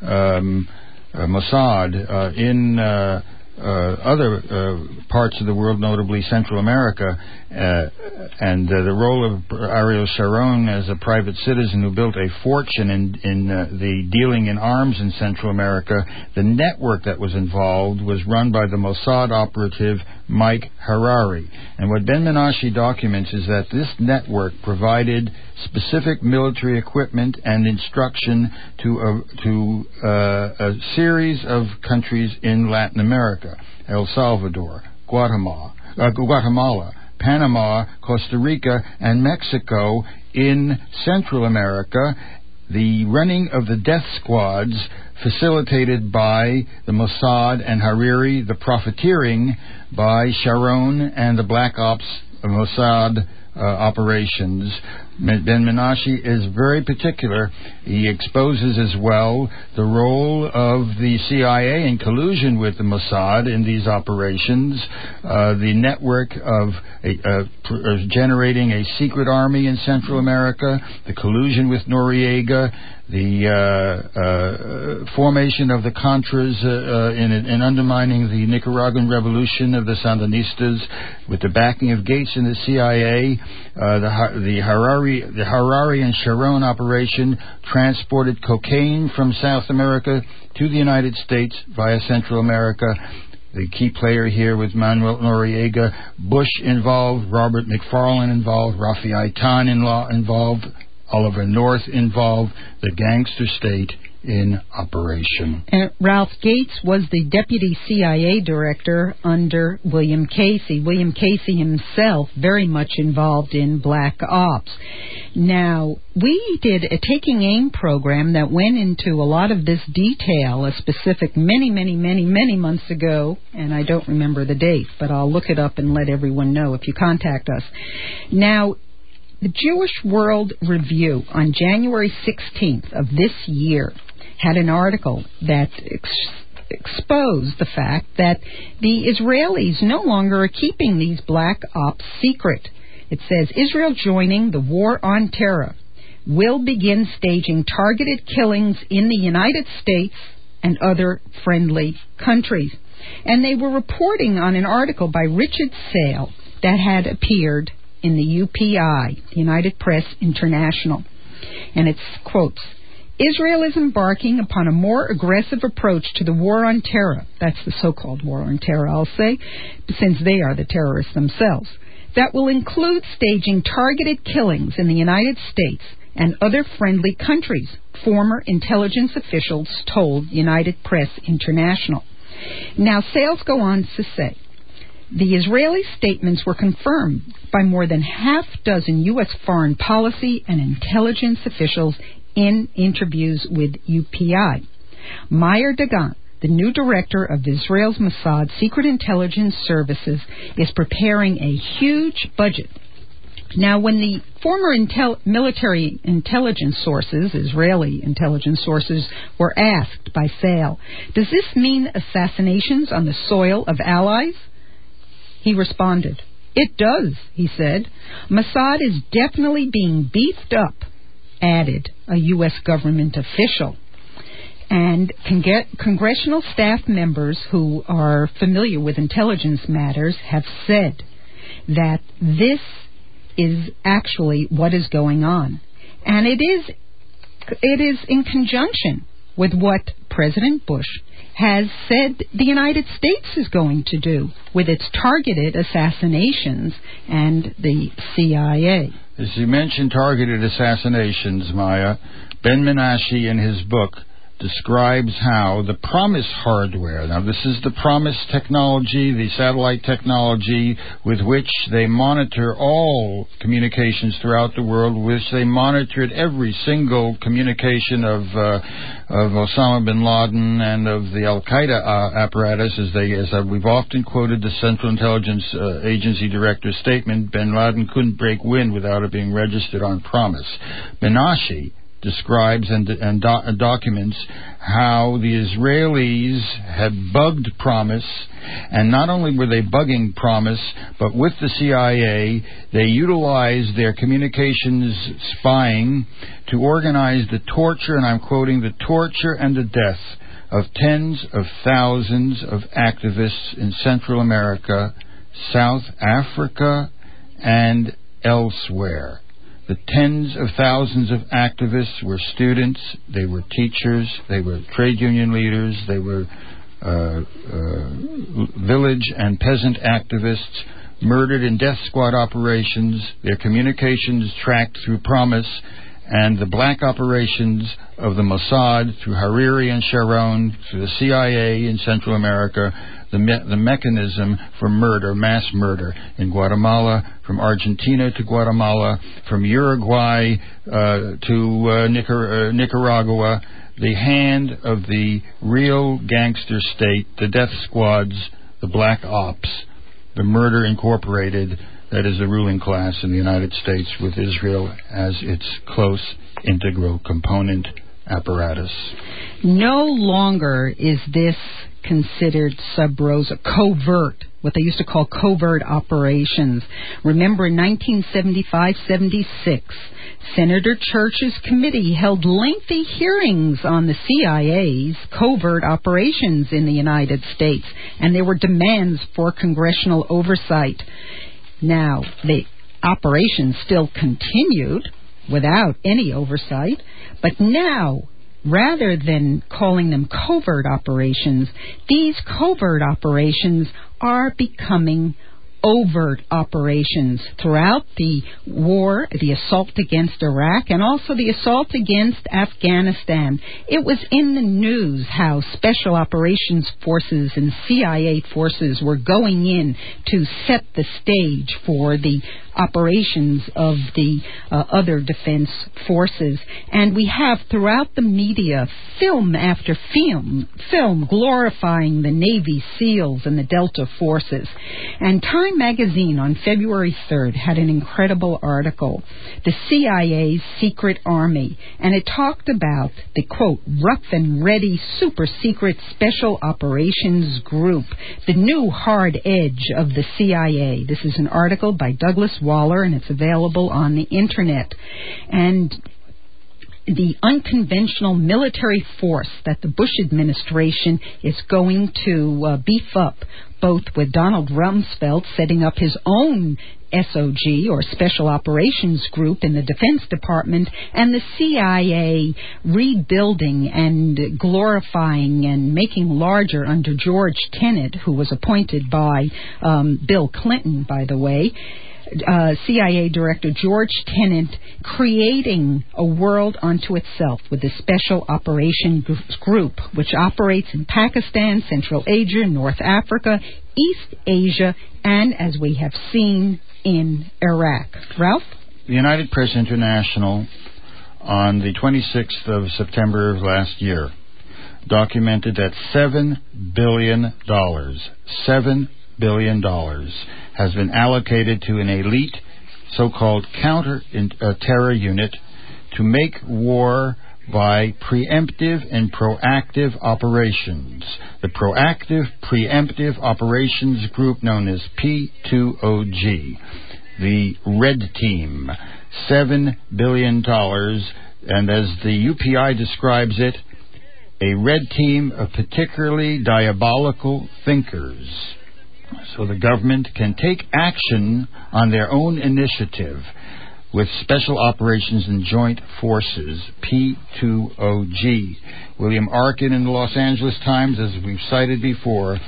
B: um, uh, Mossad uh, in uh, Uh, other uh, parts of the world, notably Central America, uh, and uh, the role of Ariel Sharon as a private citizen who built a fortune in, in uh, the dealing in arms in Central America, the network that was involved was run by the Mossad operative Mike Harari. And what Ben Menashe documents is that this network provided specific military equipment and instruction to a, to uh, a series of countries in Latin America: El Salvador, Guatemala, uh, Guatemala, Panama, Costa Rica, and Mexico. In Central America, the running of the death squads facilitated by the Mossad and Hariri, the profiteering by Sharon and the Black Ops Mossad uh, operations. Ben Menashe is very particular. He exposes as well the role of the C I A in collusion with the Mossad in these operations, uh, the network of a, uh, pr- uh, generating a secret army in Central America, the collusion with Noriega, the uh, uh, formation of the Contras uh, uh, in, in undermining the Nicaraguan revolution of the Sandinistas, with the backing of Gates and the C I A, uh, the, the Harari The Harari and Sharon operation transported cocaine from South America to the United States via Central America. The key player here was Manuel Noriega, Bush involved, Robert McFarlane involved, Rafi Eitan involved, Oliver North involved, the gangster state in operation.
A: And Ralph Gates was the deputy C I A director under William Casey. William Casey himself very much involved in black ops. Now, we did a Taking Aim program that went into a lot of this detail, a specific many, many, many, many months ago, and I don't remember the date, but I'll look it up and let everyone know if you contact us. Now, the Jewish World Review on January sixteenth of this year had an article that ex- exposed the fact that the Israelis no longer are keeping these black ops secret. It says, Israel joining the war on terror will begin staging targeted killings in the United States and other friendly countries. And they were reporting on an article by Richard Sale that had appeared in the U P I, the United Press International. And it quotes, Israel is embarking upon a more aggressive approach to the war on terror. That's the so-called war on terror, I'll say, since they are the terrorists themselves. That will include staging targeted killings in the United States and other friendly countries, former intelligence officials told United Press International. Now, Sales go on to say, the Israeli statements were confirmed by more than half dozen U S foreign policy and intelligence officials in interviews with U P I. Meir Dagan, the new director of Israel's Mossad Secret Intelligence Services, is preparing a huge budget. Now, when the former intel- military intelligence sources, Israeli intelligence sources, were asked by Sale, does this mean assassinations on the soil of allies? He responded, it does, he said. Mossad is definitely being beefed up. added a U S government official. And con- congressional staff members who are familiar with intelligence matters have said that this is actually what is going on. And it is it is in conjunction with what President Bush has said the United States is going to do with its targeted assassinations and the C I A.
B: As you mentioned targeted assassinations, Maya, Ben Menashe in his book describes how the PROMIS hardware, now this is the PROMIS technology, the satellite technology with which they monitor all communications throughout the world, which they monitored every single communication of uh, of Osama bin Laden and of the Al-Qaeda uh, apparatus, as they, as uh, we've often quoted the Central Intelligence uh, Agency Director's statement, bin Laden couldn't break wind without it being registered on PROMIS. Menashe describes and, and, do, and documents how the Israelis had bugged PROMIS, and not only were they bugging PROMIS, but with the C I A, they utilized their communications spying to organize the torture, and I'm quoting, the torture and the death of tens of thousands of activists in Central America, South Africa, and elsewhere. The tens of thousands of activists were students, they were teachers, they were trade union leaders, they were uh, uh, village and peasant activists murdered in death squad operations, their communications tracked through PROMIS, and the black operations of the Mossad through Hariri and Sharon, through the C I A in Central America, the, me- the mechanism for murder, mass murder in Guatemala, from Argentina to Guatemala, from Uruguay uh, to uh, Nicar- uh, Nicaragua, the hand of the real gangster state, the death squads, the black ops, the murder incorporated, that is the ruling class in the United States with Israel as its close integral component apparatus.
A: No longer is this considered sub rosa, covert, what they used to call covert operations. Remember, in nineteen seventy-five seventy-six, Senator Church's committee held lengthy hearings on the C I A's covert operations in the United States, and there were demands for congressional oversight. Now, the operation still continued without any oversight, but now, rather than calling them covert operations, these covert operations are becoming overt operations throughout the war, the assault against Iraq, and also the assault against Afghanistan. It was in the news how Special Operations Forces and C I A forces were going in to set the stage for the operations of the uh, other defense forces. And we have throughout the media film after film, film glorifying the Navy SEALs and the Delta forces. And Time magazine on February third had an incredible article, The C I A's Secret Army, and it talked about the, quote, rough and ready super secret special operations group, the new hard edge of the C I A. This is an article by Douglas Waller, and it's available on the internet. And the unconventional military force that the Bush administration is going to uh, beef up, both with Donald Rumsfeld setting up his own S O G, or Special Operations Group, in the Defense Department, and the C I A rebuilding and glorifying and making larger under George Tenet, who was appointed by um, Bill Clinton, by the way. Uh, C I A Director George Tenet creating a world unto itself with the Special Operations Group, which operates in Pakistan, Central Asia, North Africa, East Asia, and, as we have seen, in Iraq. Ralph?
B: The United Press International, on the twenty-sixth of September of last year, documented that seven billion dollars, seven billion dollars, has been allocated to an elite so-called counter-terror unit to make war by preemptive and proactive operations. The Proactive Preemptive Operations Group, known as P two O G. the Red Team. Seven billion dollars, and as the U P I describes it, a red team of particularly diabolical thinkers. So the government can take action on their own initiative with Special Operations and Joint Forces, P two O G. William Arkin in the Los Angeles Times, as we've cited before,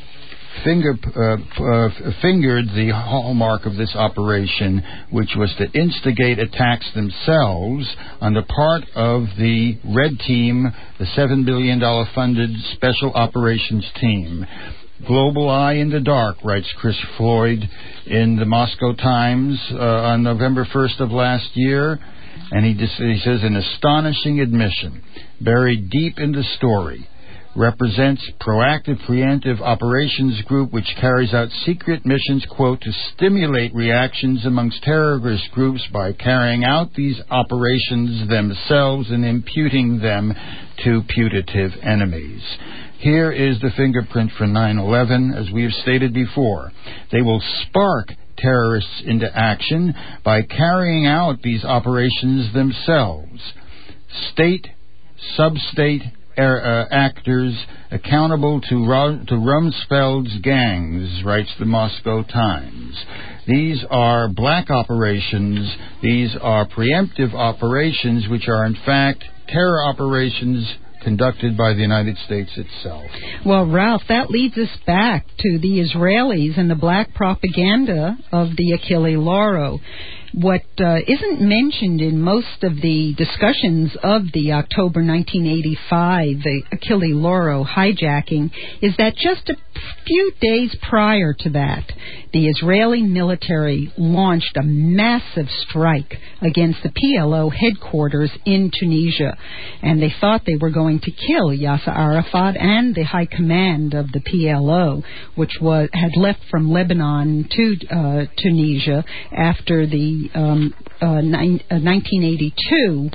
B: Finger, uh, uh, fingered the hallmark of this operation, which was to instigate attacks themselves on the part of the Red Team, the seven billion dollars funded Special Operations Team. Global eye in the dark, writes Chris Floyd in the Moscow Times uh, on November first of last year. And he, dis- he says, an astonishing admission, buried deep in the story, represents proactive preemptive operations group which carries out secret missions, quote, to stimulate reactions amongst terrorist groups by carrying out these operations themselves and imputing them to putative enemies. Here is the fingerprint for nine eleven, as we have stated before. They will spark terrorists into action by carrying out these operations themselves. State, sub-state, Uh, actors accountable to, Ru- to Rumsfeld's gangs, writes the Moscow Times. These are black operations. These are preemptive operations, which are in fact terror operations conducted by the United States itself.
A: Well, Ralph, that leads us back to the Israelis and the black propaganda of the Achille Lauro. What uh, isn't mentioned in most of the discussions of the October nineteen eighty-five Achille Lauro hijacking is that just a few days prior to that, the Israeli military launched a massive strike against the P L O headquarters in Tunisia. And they thought they were going to kill Yasser Arafat and the high command of the P L O, which was had left from Lebanon to uh, Tunisia after the um, uh, nine, uh, nineteen eighty-two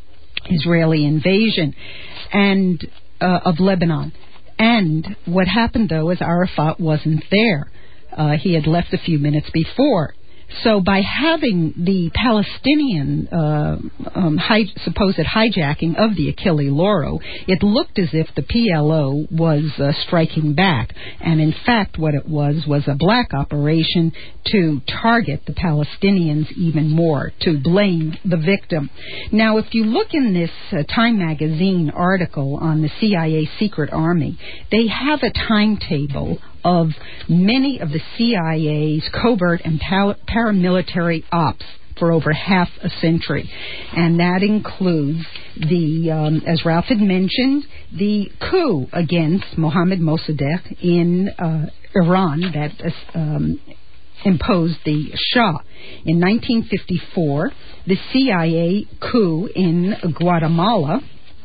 A: Israeli invasion and uh, of Lebanon. And what happened, though, is Arafat wasn't there. Uh, he had left a few minutes before. So by having the Palestinian uh, um, hi- supposed hijacking of the Achille Lauro, it looked as if the P L O was uh, striking back. And in fact, what it was was a black operation to target the Palestinians even more, to blame the victim. Now, if you look in this uh, Time magazine article on the C I A secret army, they have a timetable of many of the C I A's covert and pa- paramilitary ops for over half a century. And that includes the, um, as Ralph had mentioned, the coup against Mohammad Mossadegh in uh, Iran that uh, um, imposed the Shah. In nineteen fifty-four, the C I A coup in Guatemala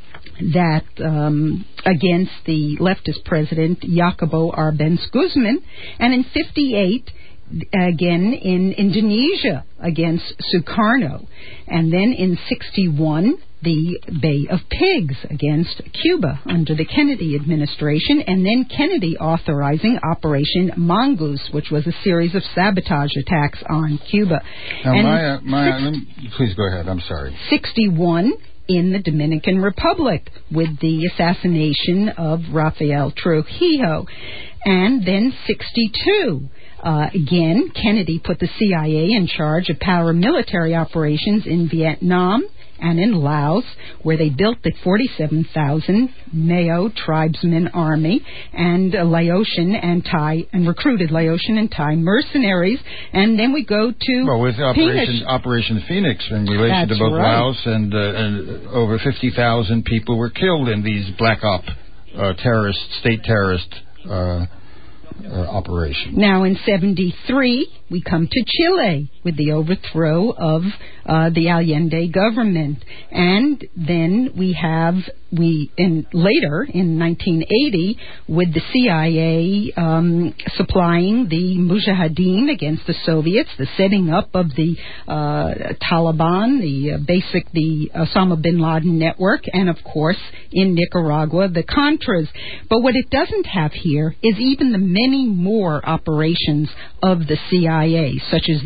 A: that um, against the leftist president Jacobo Arbenz Guzman, and in fifty-eight again in Indonesia against Sukarno, and then in sixty-one the Bay of Pigs against Cuba under the Kennedy administration, and then Kennedy authorizing Operation Mongoose, which was a series of sabotage attacks on Cuba.
B: Now,
A: and
B: Maya, Maya, let me, please go ahead. I'm sorry.
A: sixty-one in the Dominican Republic with the assassination of Rafael Trujillo. And then sixty-two, uh, again, Kennedy put the C I A in charge of paramilitary operations in Vietnam and in Laos, where they built the forty-seven thousand Mao tribesmen army and uh, Laotian and Thai, and recruited Laotian and Thai mercenaries. And then we go to
B: well, with Operation Operation Phoenix in relation
A: That's
B: to both
A: right.
B: Laos and, uh, and over fifty thousand people were killed in these black op uh, terrorist, state terrorist uh, uh, operations.
A: Now in seventy-three, we come to Chile with the overthrow of uh, the Allende government. And then we have, we in later in nineteen eighty, with the C I A um, supplying the Mujahideen against the Soviets, the setting up of the uh, Taliban, the uh, basic, the Osama bin Laden network, and of course in Nicaragua, the Contras. But what it doesn't have here is even the many more operations of the C I A, such as the assassination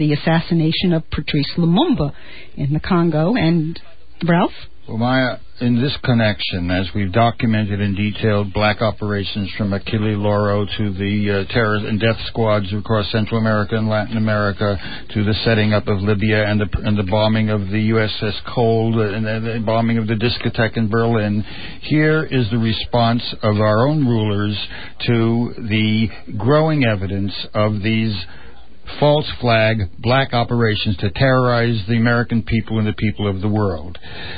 A: assassination of Patrice Lumumba in the Congo. And, Ralph?
B: Well, Maya, in this connection, as we've documented in detail black operations from Achille Lauro to the uh, terror and death squads across Central America and Latin America, to the setting up of Libya and the, and the bombing of the U S S Cold and the bombing of the discotheque in Berlin, here is the response of our own rulers to the growing evidence of these false flag black operations to terrorize the American people and the people of the world.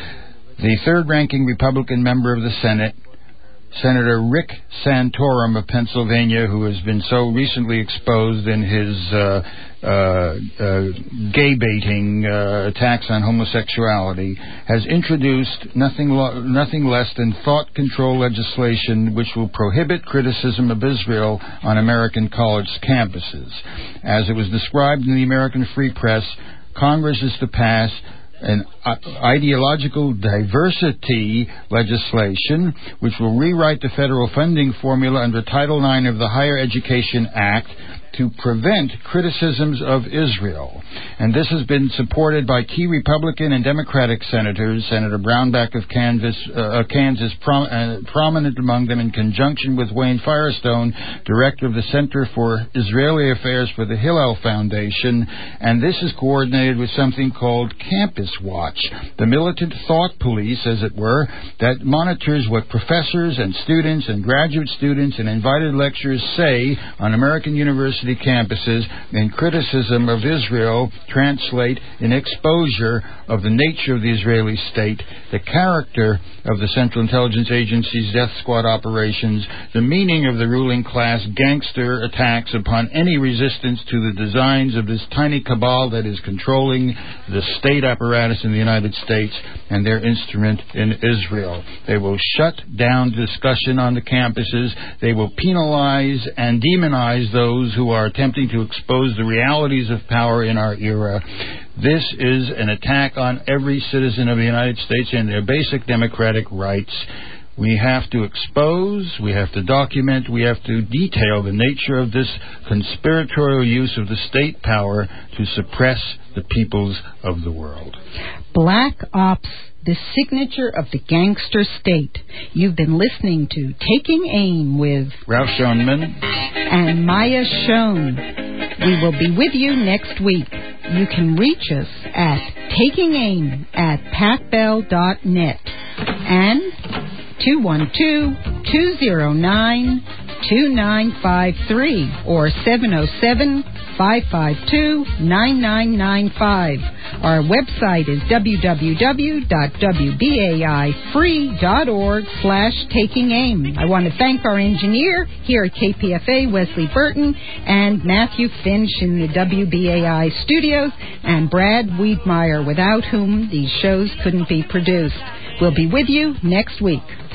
B: The third-ranking Republican member of the Senate, Senator Rick Santorum of Pennsylvania, who has been so recently exposed in his uh, uh, uh, gay-baiting uh, attacks on homosexuality, has introduced nothing, lo- nothing less than thought control legislation which will prohibit criticism of Israel on American college campuses. As it was described in the American Free Press, Congress is to pass an ideological diversity legislation which will rewrite the federal funding formula under Title nine of the Higher Education Act to prevent criticisms of Israel. And this has been supported by key Republican and Democratic senators, Senator Brownback of Kansas, uh, Kansas prom- uh, prominent among them in conjunction with Wayne Firestone, director of the Center for Israeli Affairs for the Hillel Foundation. And this is coordinated with something called Campus Watch, the militant thought police, as it were, that monitors what professors and students and graduate students and invited lecturers say on American universities campuses in criticism of Israel translate in exposure of the nature of the Israeli state, the character of the Central Intelligence Agency's death squad operations, the meaning of the ruling class gangster attacks upon any resistance to the designs of this tiny cabal that is controlling the state apparatus in the United States and their instrument in Israel. They will shut down discussion on the campuses. They will penalize and demonize those who are attempting to expose the realities of power in our era. This is an attack on every citizen of the United States and their basic democratic rights. We have to expose, we have to document, we have to detail the nature of this conspiratorial use of the state power to suppress the peoples of the world.
A: Black Ops, the signature of the gangster state. You've been listening to Taking Aim with
B: Ralph Schoenman
A: and Maya Schoen. We will be with you next week. You can reach us at taking aim at pat bell dot net and two one two, two zero nine, two nine five three or seven oh seven, five five two, nine nine nine five. Our website is w w w dot w b a i free dot org slash taking aim. I want to thank our engineer here at K P F A, Wesley Burton, and Matthew Finch in the W B A I studios, and Brad Wiedmeyer, without whom these shows couldn't be produced. We'll be with you next week.